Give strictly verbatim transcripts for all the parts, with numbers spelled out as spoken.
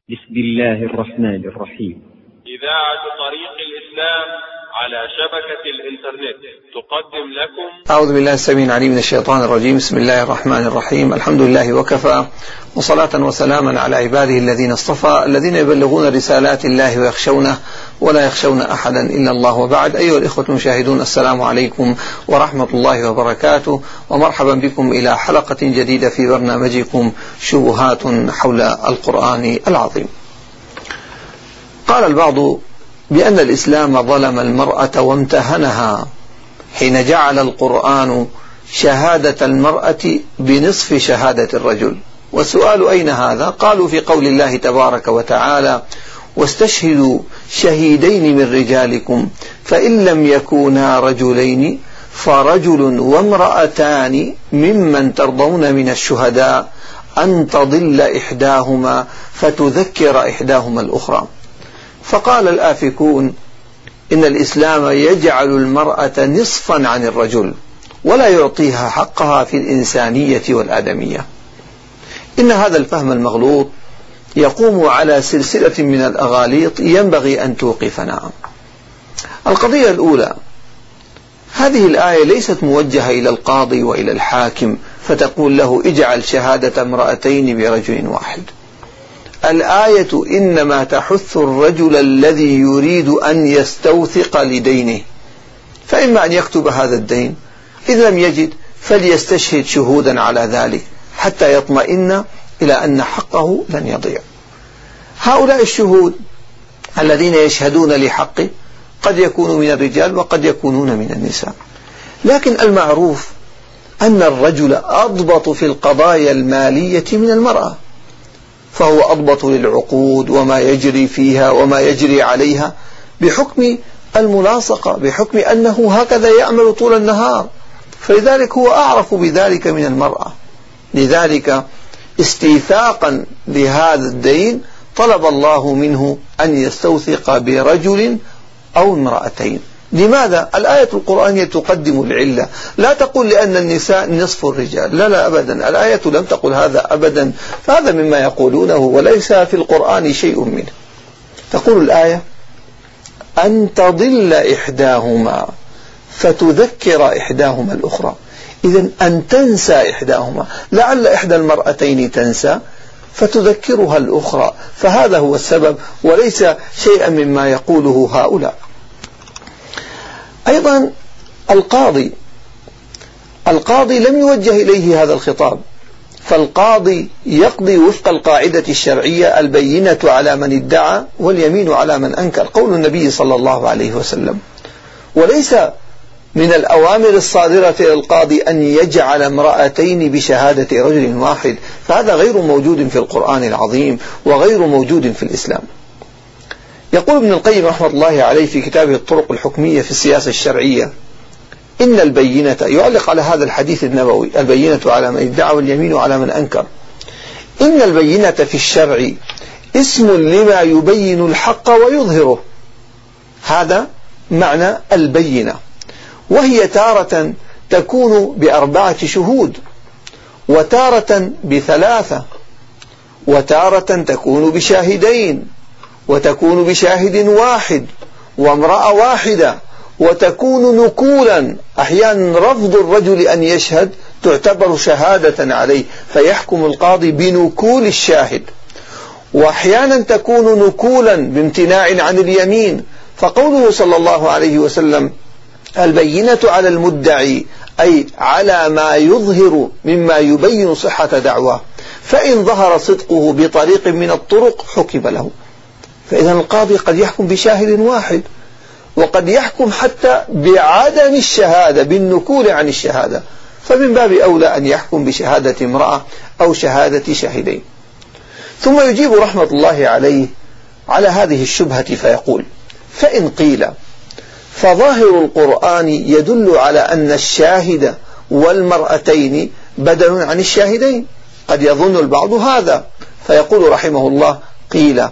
بسم الله الرحمن الرحيم. إذاعة طريق الإسلام على شبكة الإنترنت تقدم لكم. أعوذ بالله السميع العليم من الشيطان الرجيم. بسم الله الرحمن الرحيم. الحمد لله وكفى، وصلاة وسلاما على عباده الذين اصطفى، الذين يبلغون رسالات الله ويخشونه ولا يخشون أحدا إلا الله. وبعد، أيها الإخوة المشاهدون، السلام عليكم ورحمة الله وبركاته، ومرحبا بكم إلى حلقة جديدة في برنامجكم شبهات حول القرآن العظيم. قال البعض بأن الإسلام ظلم المرأة وامتهنها حين جعل القرآن شهادة المرأة بنصف شهادة الرجل. والسؤال أين هذا؟ قالوا في قول الله تبارك وتعالى: واستشهدوا شهيدين من رجالكم فإن لم يكونا رجلين فرجل وامرأتان ممن ترضون من الشهداء أن تضل إحداهما فتذكر إحداهما الأخرى. فقال الآفكون إن الإسلام يجعل المرأة نصفا عن الرجل ولا يعطيها حقها في الإنسانية والآدمية. إن هذا الفهم المغلوط يقوم على سلسلة من الأغاليط ينبغي أن توقفنا. القضية الأولى: هذه الآية ليست موجهة إلى القاضي وإلى الحاكم فتقول له اجعل شهادة امرأتين برجل واحد. الآية إنما تحث الرجل الذي يريد أن يستوثق لدينه، فإما أن يكتب هذا الدين، إذا لم يجد فليستشهد شهودا على ذلك حتى يطمئن إلى أن حقه لن يضيع. هؤلاء الشهود الذين يشهدون لحقه قد يكونوا من الرجال وقد يكونون من النساء، لكن المعروف أن الرجل أضبط في القضايا المالية من المرأة، فهو أضبط للعقود وما يجري فيها وما يجري عليها بحكم الملاصقة، بحكم أنه هكذا يعمل طول النهار، فلذلك هو أعرف بذلك من المرأة. لذلك استيثاقا لهذا الدين طلب الله منه أن يستوثق برجل أو امرأتين. لماذا؟ الآية القرآنية تقدم العلة، لا تقول لأن النساء نصف الرجال، لا لا أبدا، الآية لم تقل هذا أبدا، فهذا مما يقولونه وليس في القرآن شيء منه. تقول الآية أن تضل إحداهما فتذكر إحداهما الأخرى. إذن أن تنسى إحداهما، لعل إحدى المرأتين تنسى فتذكرها الأخرى، فهذا هو السبب وليس شيئا مما يقوله هؤلاء. أيضا القاضي القاضي لم يوجه إليه هذا الخطاب، فالقاضي يقضي وفق القاعدة الشرعية: البينة على من ادعى واليمين على من أنكر، قول النبي صلى الله عليه وسلم. وليس من الأوامر الصادرة للقاضي أن يجعل امرأتين بشهادة رجل واحد، فهذا غير موجود في القرآن العظيم وغير موجود في الإسلام. يقول ابن القيم رحمة الله عليه في كتابه الطرق الحكمية في السياسة الشرعية: إن البينة، يعلق على هذا الحديث النبوي: البينة على من ادعى واليمين على من أنكر. إن البينة في الشرع اسم لما يبين الحق ويظهره، هذا معنى البينة، وهي تارة تكون بأربعة شهود، وتارة بثلاثة، وتارة تكون بشاهدين، وتكون بشاهد واحد وامرأة واحدة، وتكون نكولا، أحيانا رفض الرجل أن يشهد تعتبر شهادة عليه فيحكم القاضي بنكول الشاهد، وأحيانا تكون نكولا بامتناع عن اليمين، فقوله صلى الله عليه وسلم: البينة على المدعي، أي على ما يظهر مما يبين صحة دعواه، فإن ظهر صدقه بطريق من الطرق حكم له. فإذا القاضي قد يحكم بشاهد واحد، وقد يحكم حتى بعدم الشهادة، بالنكول عن الشهادة، فمن باب أولى أن يحكم بشهادة امرأة أو شهادة شاهدين. ثم يجيب رحمة الله عليه على هذه الشبهة فيقول: فإن قيل فظاهر القرآن يدل على أن الشاهد والمرأتين بدل عن الشاهدين. قد يظن البعض هذا، فيقول رحمه الله: قيل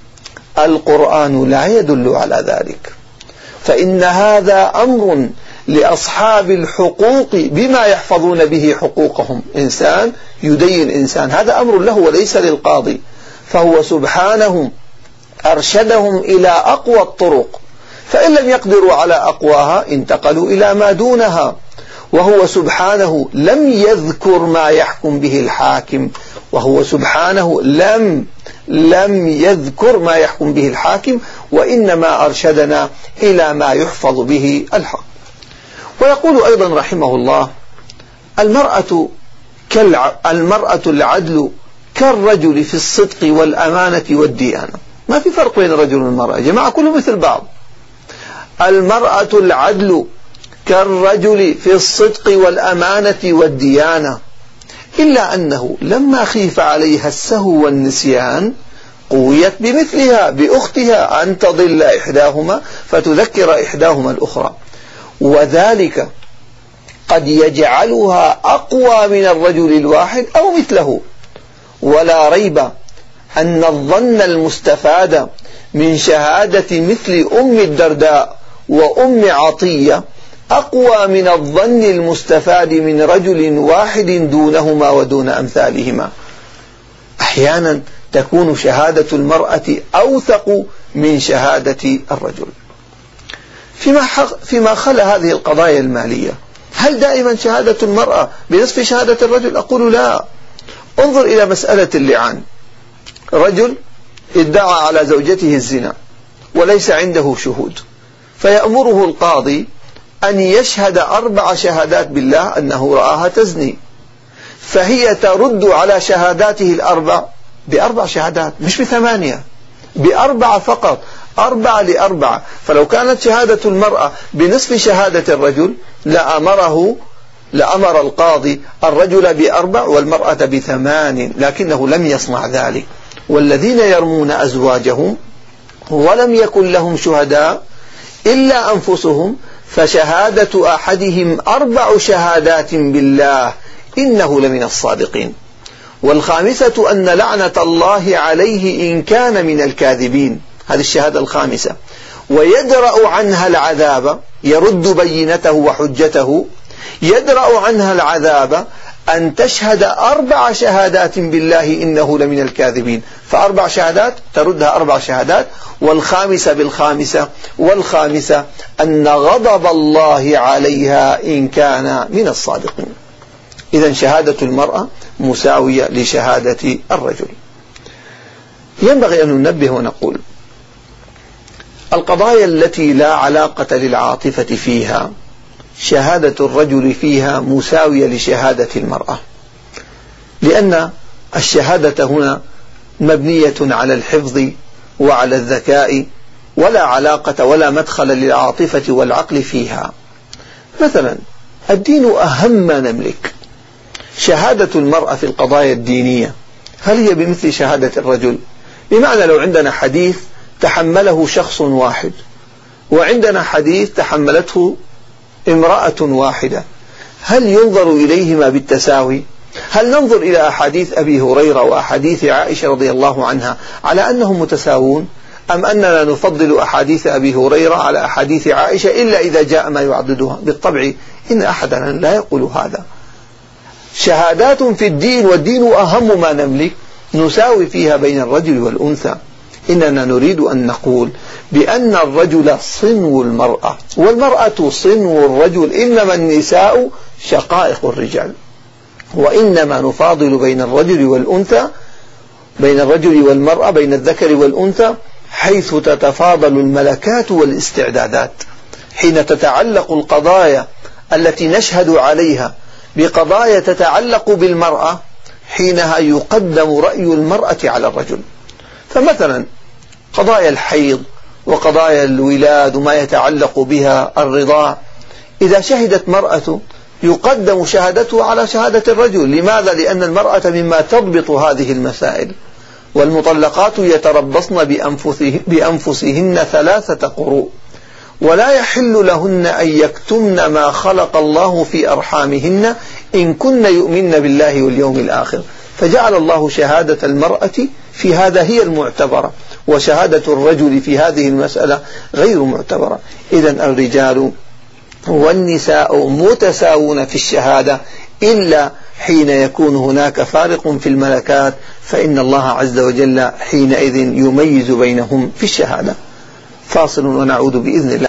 القرآن لا يدل على ذلك، فإن هذا أمر لأصحاب الحقوق بما يحفظون به حقوقهم. إنسان يدين إنسان، هذا أمر له وليس للقاضي، فهو سبحانه أرشدهم إلى أقوى الطرق، فإن لم يقدروا على أقواها انتقلوا إلى ما دونها. وهو سبحانه لم يذكر ما يحكم به الحاكم، وهو سبحانه لم لم يذكر ما يحكم به الحاكم، وإنما أرشدنا إلى ما يحفظ به الحق. ويقول أيضا رحمه الله: المرأة كالع... المرأة العدل كالرجل في الصدق والأمانة والديانة. ما في فرق بين الرجل والمرأة يا جماعة، كله مثل بعض. المرأة العدل كالرجل في الصدق والأمانة والديانة، إلا أنه لما خيف عليها السهو والنسيان قويت بمثلها بأختها أن تضل إحداهما فتذكر إحداهما الأخرى، وذلك قد يجعلها أقوى من الرجل الواحد أو مثله. ولا ريب أن الظن المستفاد من شهادة مثل أم الدرداء وأم عطية أقوى من الظن المستفاد من رجل واحد دونهما ودون أمثالهما. أحيانا تكون شهادة المرأة أوثق من شهادة الرجل. فيما, فيما خلا هذه القضايا المالية، هل دائما شهادة المرأة بنصف شهادة الرجل؟ أقول لا. انظر إلى مسألة اللعان. رجل ادعى على زوجته الزنا وليس عنده شهود، فيأمره القاضي أن يشهد أربع شهادات بالله أنه رآها تزني، فهي ترد على شهاداته الأربع بأربع شهادات، مش بثمانية، بأربعة فقط، أربعة لأربعة. فلو كانت شهادة المرأة بنصف شهادة الرجل لأمره لأمر القاضي الرجل بأربع والمرأة بثمان، لكنه لم يصنع ذلك. والذين يرمون أزواجهم ولم يكن لهم شهداء إلا أنفسهم فشهادة أحدهم أربع شهادات بالله إنه لمن الصادقين. والخامسة أن لعنة الله عليه إن كان من الكاذبين، هذه الشهادة الخامسة. ويدرأ عنها العذاب، يرد بينته وحجته، يدرأ عنها العذاب أن تشهد أربع شهادات بالله إنه لمن الكاذبين، فأربع شهادات تردها أربع شهادات، والخامسة بالخامسة، والخامسة أن غضب الله عليها إن كان من الصادقين. إذن شهادة المرأة مساوية لشهادة الرجل. ينبغي أن ننبه ونقول: القضايا التي لا علاقة للعاطفة فيها شهادة الرجل فيها مساوية لشهادة المرأة، لأن الشهادة هنا مبنية على الحفظ وعلى الذكاء، ولا علاقة ولا مدخل للعاطفة والعقل فيها. مثلا الدين أهم ما نملك. شهادة المرأة في القضايا الدينية هل هي بمثل شهادة الرجل؟ بمعنى لو عندنا حديث تحمله شخص واحد وعندنا حديث تحملته امرأة واحدة، هل ينظر إليهما بالتساوي؟ هل ننظر إلى أحاديث أبي هريرة وأحاديث عائشة رضي الله عنها على أنهم متساوون، أم أننا نفضل أحاديث أبي هريرة على أحاديث عائشة إلا إذا جاء ما يعضدها؟ بالطبع إن أحدنا لا يقول هذا. شهادات في الدين، والدين أهم ما نملك، نساوي فيها بين الرجل والأنثى. إننا نريد أن نقول بأن الرجل صنو المرأة والمرأة صنو الرجل، إنما النساء شقائق الرجال، وإنما نفاضل بين الرجل والأنثى، بين الرجل والمرأة، بين الذكر والأنثى، حيث تتفاضل الملكات والاستعدادات. حين تتعلق القضايا التي نشهد عليها بقضايا تتعلق بالمرأة، حينها يقدم رأي المرأة على الرجل. فمثلا قضايا الحيض وقضايا الولاد وما يتعلق بها الرضاع، إذا شهدت مرأة يقدم شهادته على شهادة الرجل. لماذا؟ لأن المرأة مما تضبط هذه المسائل. والمطلقات يتربصن بأنفسهن ثلاثة قروء، ولا يحل لهن أن يكتمن ما خلق الله في أرحامهن إن كن يؤمن بالله واليوم الآخر. فجعل الله شهادة المرأة في هذا هي المعتبرة، وشهادة الرجل في هذه المسألة غير معتبرة. إذن الرجال والنساء متساوون في الشهادة، إلا حين يكون هناك فارق في الملكات، فإن الله عز وجل حينئذ يميز بينهم في الشهادة. فاصل ونعود بإذن الله.